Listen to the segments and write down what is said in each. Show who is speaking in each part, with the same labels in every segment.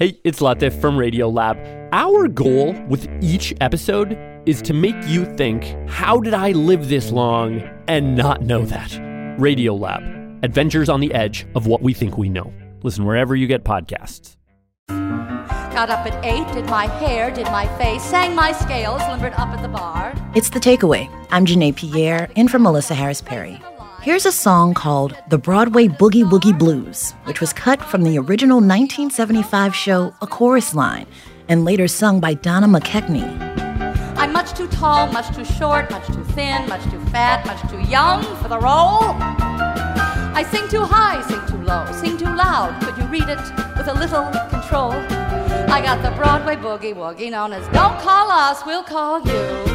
Speaker 1: Hey, it's Latif from Radiolab. Our goal with each episode is to make you think, how did I live this long and not know that? Radiolab, adventures on the edge of what we think we know. Listen wherever you get podcasts.
Speaker 2: Got up at 8, did my hair, did my face, sang my scales, limbered up at the bar.
Speaker 3: It's The Takeaway. I'm Janae Pierre, in for Melissa Harris Perry. Here's a song called The Broadway Boogie Woogie Blues, which was cut from the original 1975 show A Chorus Line, and later sung by Donna McKechnie.
Speaker 2: I'm much too tall, much too short, much too thin, much too fat, much too young for the role. I sing too high, sing too low, sing too loud. Could you read it with a little control? I got the Broadway boogie woogie known as Don't Call Us, We'll Call You.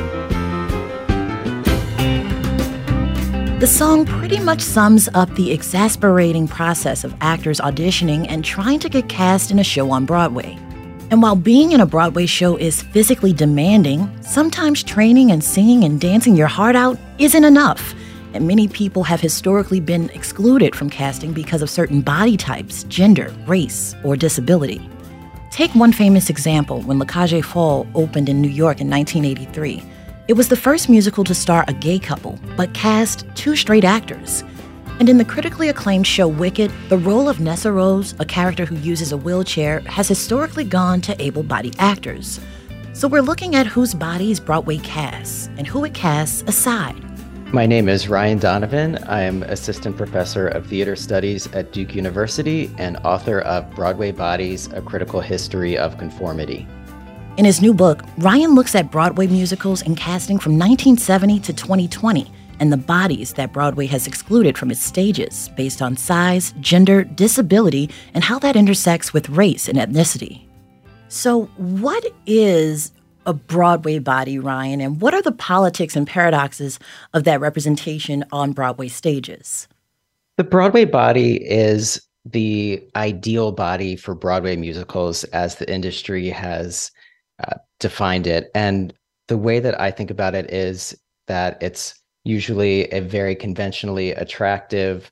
Speaker 3: The song pretty much sums up the exasperating process of actors auditioning and trying to get cast in a show on Broadway. And while being in a Broadway show is physically demanding, sometimes training and singing and dancing your heart out isn't enough. And many people have historically been excluded from casting because of certain body types, gender, race, or disability. Take one famous example when La Cage aux Folles opened in New York in 1983. It was the first musical to star a gay couple, but cast two straight actors. And in the critically acclaimed show Wicked, the role of Nessa Rose, a character who uses a wheelchair, has historically gone to able-bodied actors. So we're looking at whose bodies Broadway casts and who it casts aside.
Speaker 4: My name is Ryan Donovan. I am Assistant Professor of Theater Studies at Duke University and author of Broadway Bodies, A Critical History of Conformity.
Speaker 3: In his new book, Ryan looks at Broadway musicals and casting from 1970 to 2020 and the bodies that Broadway has excluded from its stages based on size, gender, disability, and how that intersects with race and ethnicity. So what is a Broadway body, Ryan, and what are the politics and paradoxes of that representation on Broadway stages?
Speaker 4: The Broadway body is the ideal body for Broadway musicals as the industry has defined it. And the way that I think about it is that it's usually a very conventionally attractive,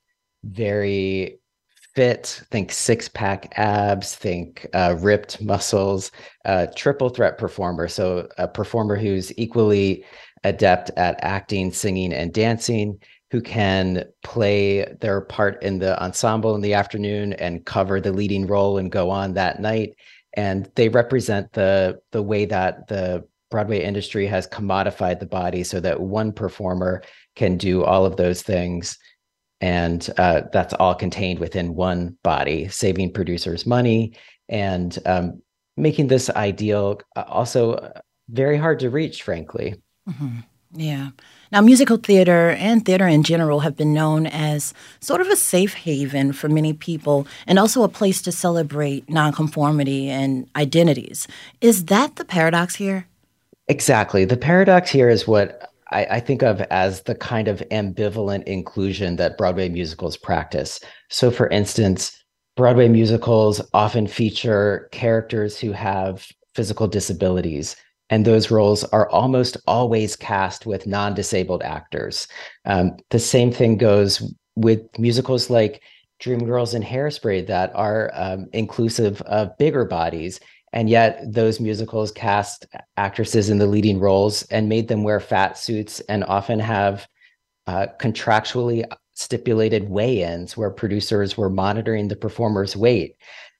Speaker 4: very fit, think six-pack abs, think ripped muscles, triple threat performer. So a performer who's equally adept at acting, singing, and dancing, who can play their part in the ensemble in the afternoon and cover the leading role and go on that night. And they represent the way that the Broadway industry has commodified the body so that one performer can do all of those things. And that's all contained within one body, saving producers money and making this ideal also very hard to reach, frankly.
Speaker 3: Mm-hmm. Yeah. Now, musical theater and theater in general have been known as sort of a safe haven for many people and also a place to celebrate nonconformity and identities. Is that the paradox here?
Speaker 4: Exactly. The paradox here is what I think of as the kind of ambivalent inclusion that Broadway musicals practice. So, for instance, Broadway musicals often feature characters who have physical disabilities, and those roles are almost always cast with non-disabled actors. The same thing goes with musicals like Dreamgirls and Hairspray that are inclusive of bigger bodies. And yet those musicals cast actresses in the leading roles and made them wear fat suits and often have contractually stipulated weigh-ins where producers were monitoring the performer's weight.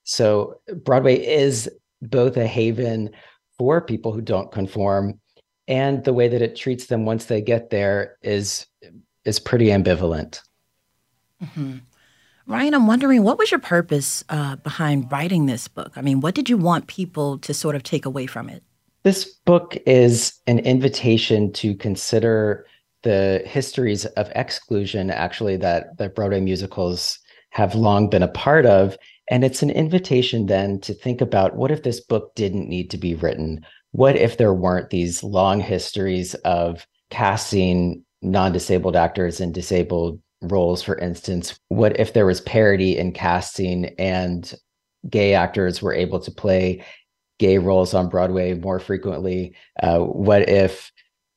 Speaker 4: So Broadway is both a haven for people who don't conform, and the way that it treats them once they get there is pretty ambivalent.
Speaker 3: Mm-hmm. Ryan, I'm wondering, what was your purpose behind writing this book? I mean, what did you want people to sort of take away from it?
Speaker 4: This book is an invitation to consider the histories of exclusion, actually, that Broadway musicals have long been a part of. And it's an invitation then to think about, what if this book didn't need to be written? What if there weren't these long histories of casting non-disabled actors in disabled roles, for instance? What if there was parity in casting and gay actors were able to play gay roles on Broadway more frequently? What if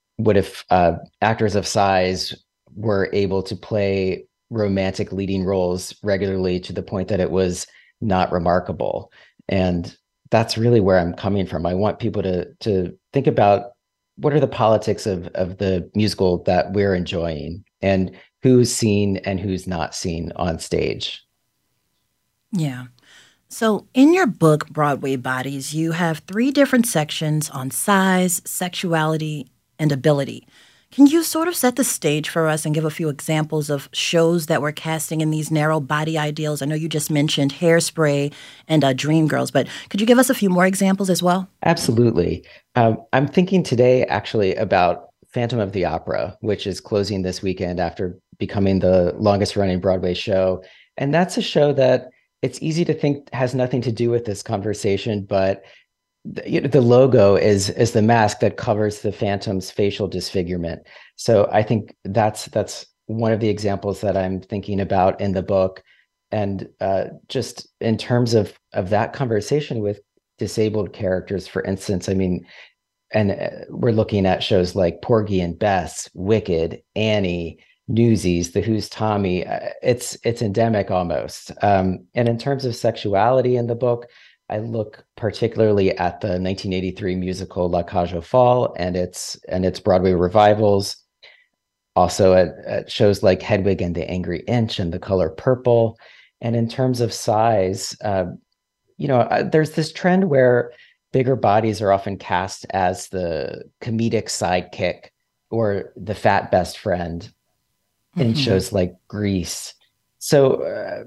Speaker 4: actors of size were able to play romantic leading roles regularly to the point that it was not remarkable? And that's really where I'm coming from. I want people to think about what are the politics of the musical that we're enjoying and who's seen and who's not seen on stage.
Speaker 3: Yeah. So, in your book, Broadway Bodies, you have 3 different sections on size, sexuality, and ability. Can you sort of set the stage for us and give a few examples of shows that were casting in these narrow body ideals? I know you just mentioned Hairspray and Dreamgirls, but could you give us a few more examples as well?
Speaker 4: Absolutely. I'm thinking today actually about Phantom of the Opera, which is closing this weekend after becoming the longest running Broadway show. And that's a show that it's easy to think has nothing to do with this conversation, but the logo is the mask that covers the Phantom's facial disfigurement. So I think that's one of the examples that I'm thinking about in the book. And just in terms of that conversation with disabled characters, for instance, I mean, and we're looking at shows like Porgy and Bess, Wicked, Annie, Newsies, The Who's Tommy. It's endemic almost. And in terms of sexuality in the book, I look particularly at the 1983 musical La Cage aux Folles and its Broadway revivals. Also at shows like Hedwig and the Angry Inch and The Color Purple. And in terms of size, there's this trend where bigger bodies are often cast as the comedic sidekick or the fat best friend in shows like Grease. So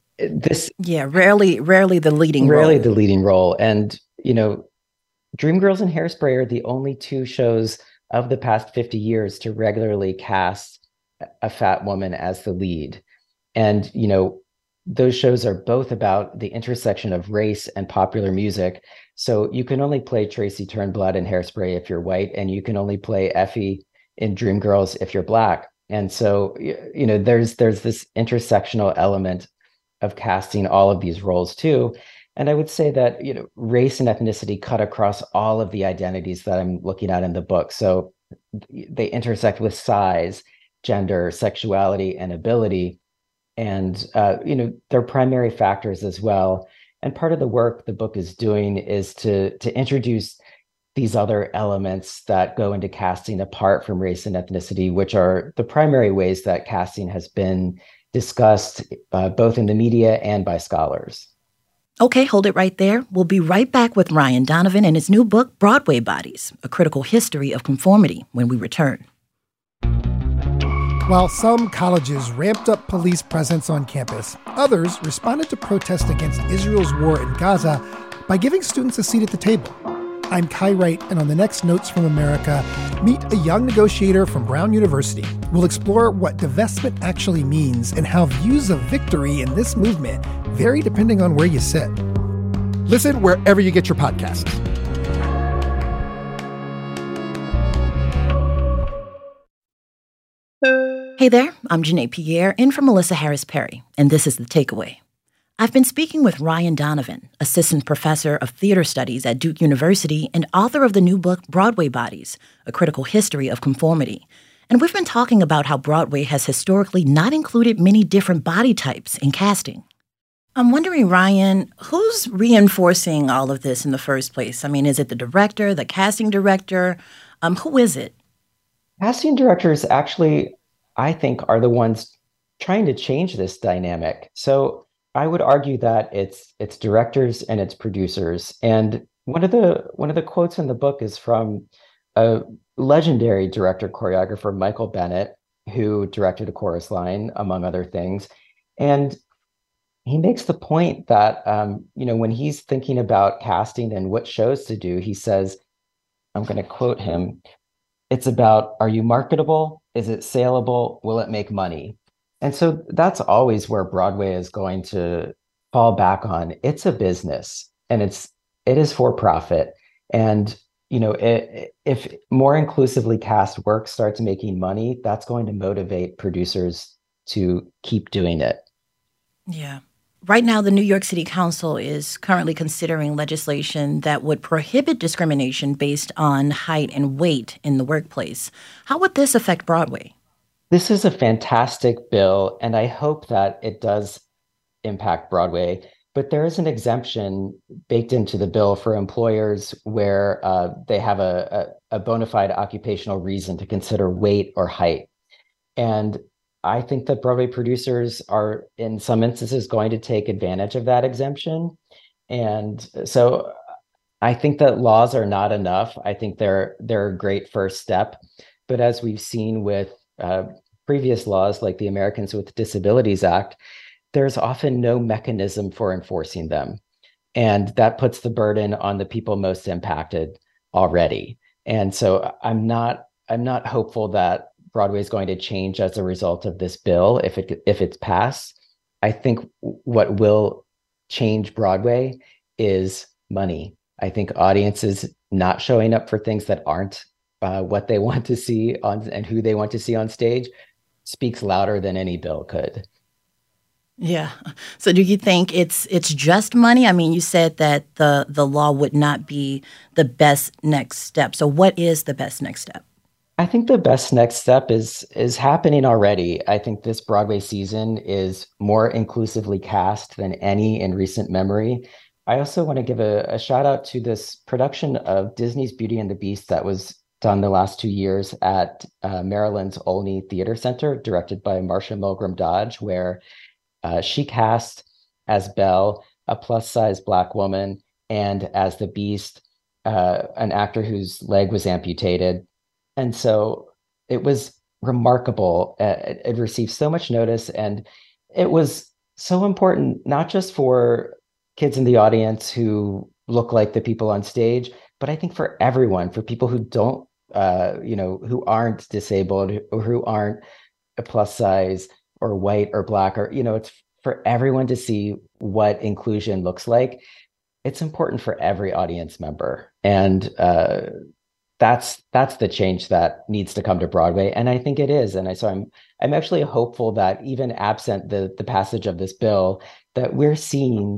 Speaker 4: rarely the leading role. And Dreamgirls and Hairspray are the only 2 shows of the past 50 years to regularly cast a fat woman as the lead. And those shows are both about the intersection of race and popular music. So you can only play Tracy Turnblad in Hairspray if you're white, and you can only play Effie in Dreamgirls if you're Black. And so there's this intersectional element of casting all of these roles too. And I would say that race and ethnicity cut across all of the identities that I'm looking at in the book. So they intersect with size, gender, sexuality, and ability. And they're primary factors as well. And part of the work the book is doing is to introduce these other elements that go into casting apart from race and ethnicity, which are the primary ways that casting has been discussed both in the media and by scholars.
Speaker 3: Okay, hold it right there. We'll be right back with Ryan Donovan and his new book, Broadway Bodies, A Critical History of Conformity, when we return.
Speaker 5: While some colleges ramped up police presence on campus, others responded to protests against Israel's war in Gaza by giving students a seat at the table. I'm Kai Wright, and on the next Notes from America, meet a young negotiator from Brown University. We'll explore what divestment actually means and how views of victory in this movement vary depending on where you sit. Listen wherever you get your podcasts.
Speaker 3: Hey there, I'm Janae Pierre, in for Melissa Harris Perry, and this is The Takeaway. I've been speaking with Ryan Donovan, Assistant Professor of Theater Studies at Duke University and author of the new book Broadway Bodies, A Critical History of Conformity. And we've been talking about how Broadway has historically not included many different body types in casting. I'm wondering, Ryan, who's reinforcing all of this in the first place? I mean, is it the director, the casting director? Who is it?
Speaker 4: Casting directors actually, I think, are the ones trying to change this dynamic. So I would argue that it's directors and it's producers. And one of the quotes in the book is from a legendary director choreographer, Michael Bennett, who directed A Chorus Line, among other things. And he makes the point that when he's thinking about casting and what shows to do, he says, I'm going to quote him, "It's about, are you marketable? Is it saleable? Will it make money?" And so that's always where Broadway is going to fall back on. It's a business, and it is for profit. And if more inclusively cast work starts making money, that's going to motivate producers to keep doing it.
Speaker 3: Yeah. Right now, the New York City Council is currently considering legislation that would prohibit discrimination based on height and weight in the workplace. How would this affect Broadway?
Speaker 4: This is a fantastic bill, and I hope that it does impact Broadway. But there is an exemption baked into the bill for employers where they have a bona fide occupational reason to consider weight or height. And I think that Broadway producers are, in some instances, going to take advantage of that exemption. And so I think that laws are not enough. I think they're a great first step. But as we've seen with previous laws like the Americans with Disabilities Act, there's often no mechanism for enforcing them. And that puts the burden on the people most impacted already. And so I'm not hopeful that Broadway is going to change as a result of this bill if it's passed. I think what will change Broadway is money. I think audiences not showing up for things that aren't what they want to see on and who they want to see on stage speaks louder than any bill could.
Speaker 3: Yeah. So do you think it's just money? I mean, you said that the law would not be the best next step. So what is the best next step?
Speaker 4: I think the best next step is happening already. I think this Broadway season is more inclusively cast than any in recent memory. I also want to give a shout out to this production of Disney's Beauty and the Beast that was done the last 2 years at Maryland's Olney Theater Center, directed by Marsha Milgram Dodge, where she cast as Belle, a plus-size Black woman, and as the Beast, an actor whose leg was amputated. And so it was remarkable. It received so much notice, and it was so important, not just for kids in the audience who look like the people on stage, but I think for everyone, for people who don't, who aren't disabled or who aren't a plus size or white or Black, or, it's for everyone to see what inclusion looks like. It's important for every audience member. And that's the change that needs to come to Broadway. And I think it is. And so I'm actually hopeful that even absent the passage of this bill, that we're seeing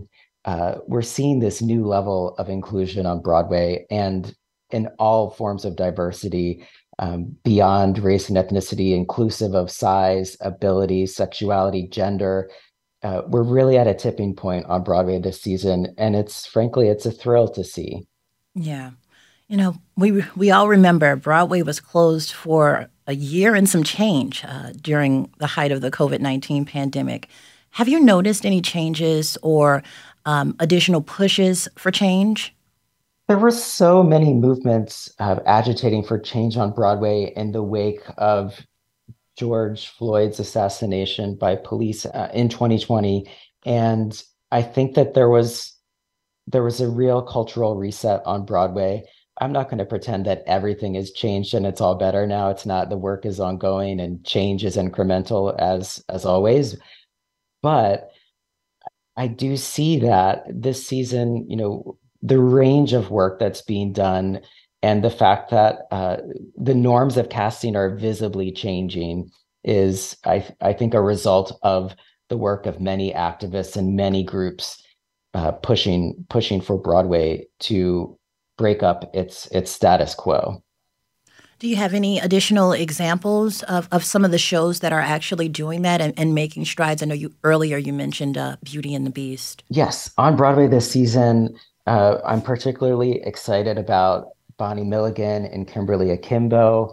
Speaker 4: this new level of inclusion on Broadway and in all forms of diversity, beyond race and ethnicity, inclusive of size, ability, sexuality, gender. We're really at a tipping point on Broadway this season, and it's a thrill to see.
Speaker 3: Yeah. We all remember Broadway was closed for a year and some change during the height of the COVID-19 pandemic. Have you noticed any changes or additional pushes for change?
Speaker 4: There were so many movements agitating for change on Broadway in the wake of George Floyd's assassination by police in 2020. And I think that there was a real cultural reset on Broadway. I'm not going to pretend that everything has changed and it's all better now. It's not. The work is ongoing and change is incremental as always. But I do see that this season, the range of work that's being done and the fact that the norms of casting are visibly changing is, I think, a result of the work of many activists and many groups pushing for Broadway to break up its status quo.
Speaker 3: Do you have any additional examples of some of the shows that are actually doing that and making strides? I know earlier you mentioned Beauty and the Beast.
Speaker 4: Yes, on Broadway this season, I'm particularly excited about Bonnie Milligan and Kimberly Akimbo.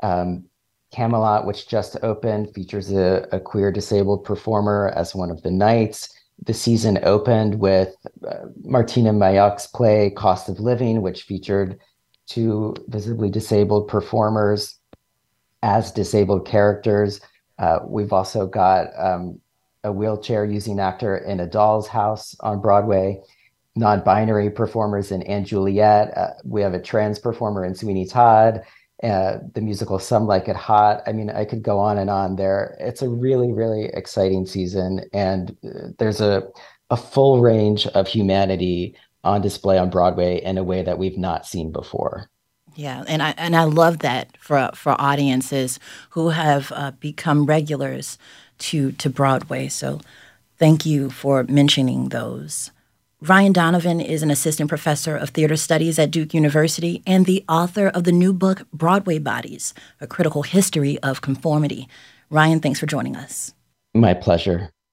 Speaker 4: Camelot, which just opened, features a queer disabled performer as one of the knights. The season opened with Martina Mayuk's play Cost of Living, which featured 2 visibly disabled performers as disabled characters. We've also got a wheelchair-using actor in A Doll's House on Broadway, non-binary performers in & Juliet. We have a trans performer in Sweeney Todd, the musical Some Like It Hot. I mean, I could go on and on there. It's a really, really exciting season, and there's a full range of humanity on display on Broadway in a way that we've not seen before.
Speaker 3: Yeah, and I love that for audiences who have become regulars to Broadway. So thank you for mentioning those. Ryan Donovan is an assistant professor of theater studies at Duke University and the author of the new book, Broadway Bodies, A Critical History of Conformity. Ryan, thanks for joining us.
Speaker 4: My pleasure.